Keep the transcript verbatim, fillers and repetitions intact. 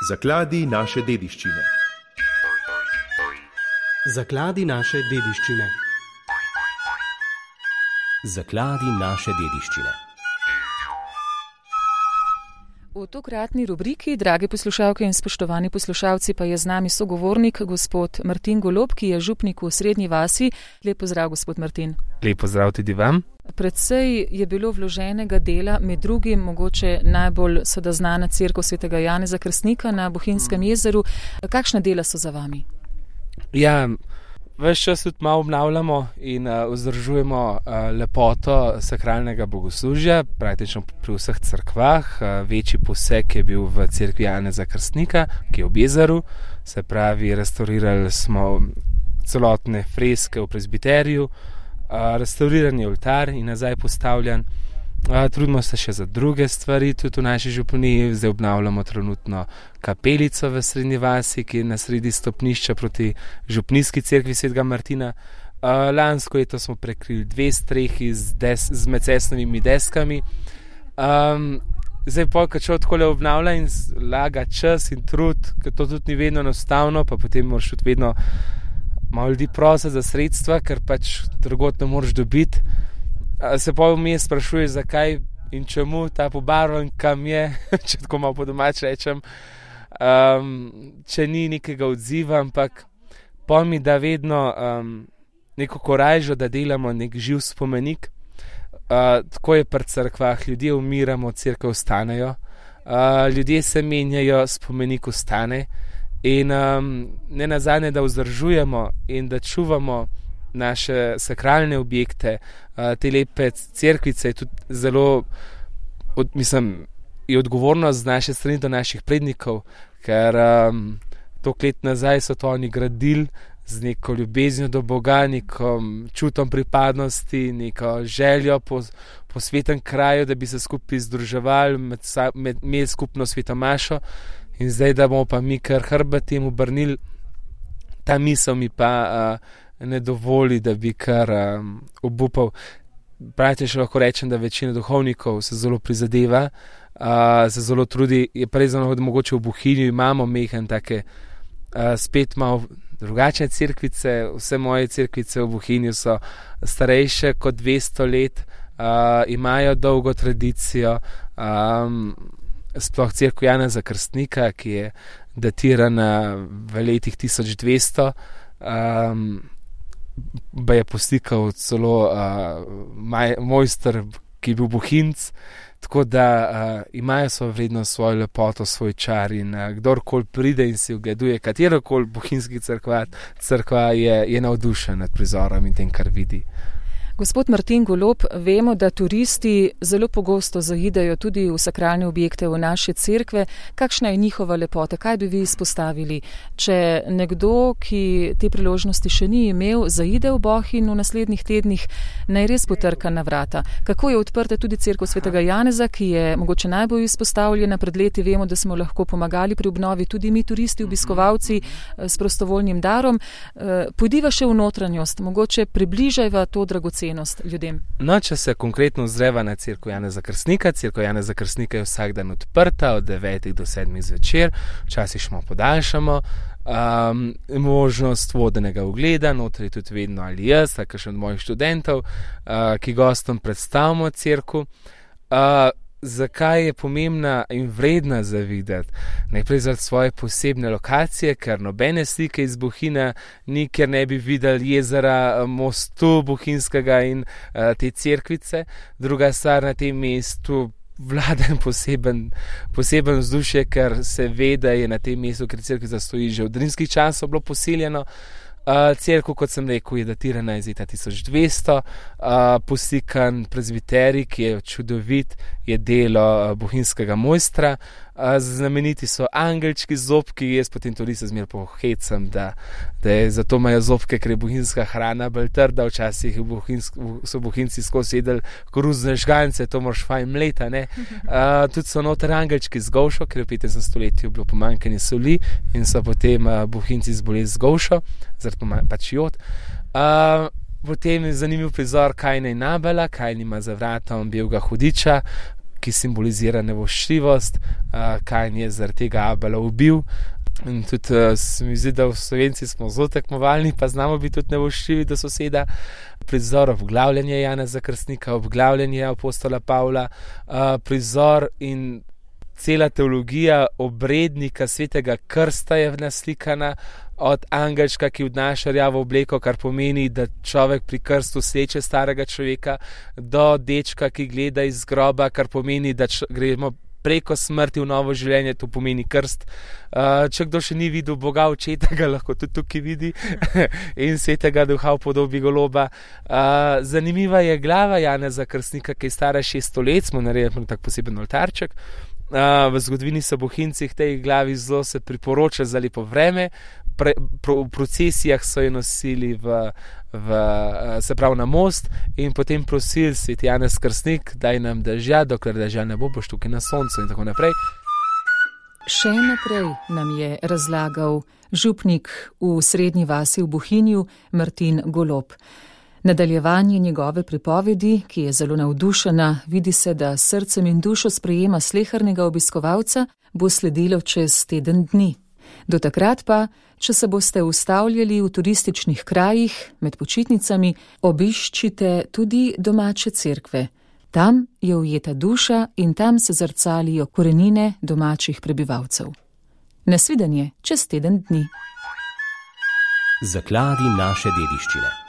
Zakladi naše dediščine. Zakladi naše dediščine. Zakladi naše dediščine. V tokratni rubriki, drage poslušalke in spoštovani poslušalci, pa je z nami sogovornik gospod Martin Golob, ki je župnik v Srednji vasi. Lep pozdrav, gospod Martin. Lep pozdrav tudi vam. Predvsej je bilo vloženega dela, med drugim mogoče najbolj seveda znana cerkev svetega Janeza Krstnika na Bohinjskem jezeru. Kakšna dela so za vami? Ja, ves čas tudi malo obnavljamo in uh, vzdržujemo uh, lepoto sakralnega bogoslužja, praktično pri vseh cerkvah. Uh, večji poseg je bil v cerkvi Janeza Krstnika, ki je ob jezeru. Se pravi, restaurirali smo celotne freske v prezbiteriju, uh, restaurirani oltar in nazaj postavljen. Uh, trudimo se še za druge stvari, tudi v naši županiji. Zdaj obnavljamo trenutno kapelico v Srednji vasi, ki je na sredi stopnišča proti župnijski cerkvi svetega Martina. Uh, lansko leto smo prekrili dve strehi z, des, z medcesnovimi deskami. Um, zdaj pa, ko človek takole obnavlja in laga čas in trud, ker to tudi ni vedno enostavno, pa potem moraš tudi vedno malo ljudi prositi za sredstva, ker pač drugot ne moraš dobiti. Se pa vmes sprašuje, zakaj in čemu ta pobarvan, kam je, če tako malo po domač rečem, um, če ni nekega odziva, ampak pa mi da vedno um, neko korajžo, da delamo nek živ spomenik. Uh, tako je pri cerkvah, ljudje umiramo, cerkev ostanejo, uh, ljudje se menjajo, spomenik ostane in um, ne nazadnje, da vzdržujemo in da čuvamo naše sakralne objekte, te lepe cerkvice, je tudi zelo, od, mislim, je odgovornost z naše strani do naših prednikov, ker um, toliko let nazaj so to oni gradili z neko ljubeznijo do Boga, neko čutom pripadnosti, neko željo po, po svetem kraju, da bi se skupaj združevali, med, med, imeli skupno svetomašo, in zdaj, da bomo pa mi kar hrbet temu obrnili, ta misel mi pa uh, ne dovoli, da bi kar um, obupal. Pravite, še lahko rečem, da večina duhovnikov se zelo prizadeva, uh, se zelo trudi. Je pa res, da mogoče v Bohinju imamo mehen take uh, spet malo drugačne cerkvice. Vse moje cerkvice v Bohinju so starejše kot dvesto let, uh, imajo dolgo tradicijo. Um, sploh cerkev Janeza Krstnika, ki je datirana v letih tisoč dvesto, um, ba je poslikal celo uh, maj, mojster, ki je bil Bohinjc, tako da uh, imajo svojo vrednost, svojo lepoto, svoj čar in uh, kdorkoli pride in si ogleduje katerokoli bohinjski cerkva, cerkva je, je navdušen nad prizorom in tem, kar vidi. Gospod Martin Golob, vemo, da turisti zelo pogosto zaidejo tudi v sakralne objekte, v naše cerkve. Kakšna je njihova lepota? Kaj bi vi izpostavili? Če nekdo, ki te priložnosti še ni imel, zaide v Bohinj v naslednjih tednih, naj res potrka na vrata. Kako je odprta tudi cerkev svetega Janeza, ki je mogoče najbolj izpostavljena? Pred leti vemo, da smo lahko pomagali pri obnovi tudi mi turisti, obiskovalci s prostovoljnim darom. Pojdiva še v notranjost, mogoče približajva to dragoceno ljudem. No, če se konkretno ozreva na cerkev Janeza Krstnika, cerkev Janeza Krstnika je vsak dan odprta od devetih do sedmih zvečer, včasih smo podaljšamo, um, možnost vodenega ogleda, notri je tudi vedno ali jaz, ali kakšen od mojih študentov, uh, ki gostom predstavimo cerkev. Uh, Zakaj je pomembna in vredna za videti? Najprej zaradi svoje posebne lokacije, ker nobene slike iz Bohinja ni, ker ne bi videli jezera, mostu bohinjskega in uh, te cerkvice. Druga stvar, na tem mestu vlada poseben, poseben vzdušje, ker se ve, da je na tem mestu, ker cerkvica stoji že od rimskih časov, bilo poseljeno. Uh, cerkev, kot sem rekel, je datirana iz leta tisoč dvesto, uh, poslikan prezbiterij, ki je čudovit, je delo uh, bohinjskega mojstra. Uh, znameniti so angelčki zobki, jaz potem tudi se zmer pohecam, da, da je zato imajo zobke, ker je bohinjska hrana bolj trda, včasih bohinjsk, so bohinjci skozi jedli koruzne žgance, to moraš fajn mleta, ne. Uh, tudi so noter angelčki z golšo, ker je v petnajstem stoletju bilo pomanjkanje soli in so potem uh, bohinjci zboleli z golšo, zaradi pač jod. Uh, potem je zanimiv prizor Kajna in Abela. Kajn ima za vratom belega hudiča, ki simbolizira nevoščljivost, Kain je zaradi tega Abela ubil. In tudi uh, se mi zdi, da v Slovenci smo zelo tekmovalni, pa znamo biti tudi nevoščljivi do soseda. Prizor obglavljanja Janeza Krstnika, obglavljanje apostola Pavla, uh, prizor in cela teologija obrednika svetega krsta je naslikana, od angelčka, ki odnaša rjavo obleko, kar pomeni, da človek pri krstu sleče starega človeka, do dečka, ki gleda iz groba, kar pomeni, da č- gremo preko smrti v novo življenje, to pomeni krst. Uh, če kdo še ni videl Boga očeta, ga lahko tudi tukaj vidi in svetega duha v podobi goloba. Uh, zanimiva je glava Janeza Krstnika, ki je stara šeststo let, smo naredili tak poseben oltarček. Uh, v zgodovini so bohinjci tej glavi zelo se priporoča za lepo vreme. Pre, pro, v procesijah so jo nosili v, v, se pravi na most in potem prosili sveti Janez Krstnik, daj nam dežja, dokler dežja ne bo, boš tukaj na soncu in tako naprej. Še naprej nam je razlagal župnik v Srednji vasi v Bohinju Martin Golob. Nadaljevanje njegove pripovedi, ki je zelo navdušena, vidi se, da srcem in dušo sprejema slehernega obiskovalca, bo sledilo čez teden dni. Do takrat pa, če se boste ustavljali v turističnih krajih med počitnicami, obiščite tudi domače cerkve. Tam je ujeta duša in tam se zrcalijo korenine domačih prebivalcev. Nasvidenje čez teden dni. Zakladi naše dediščine.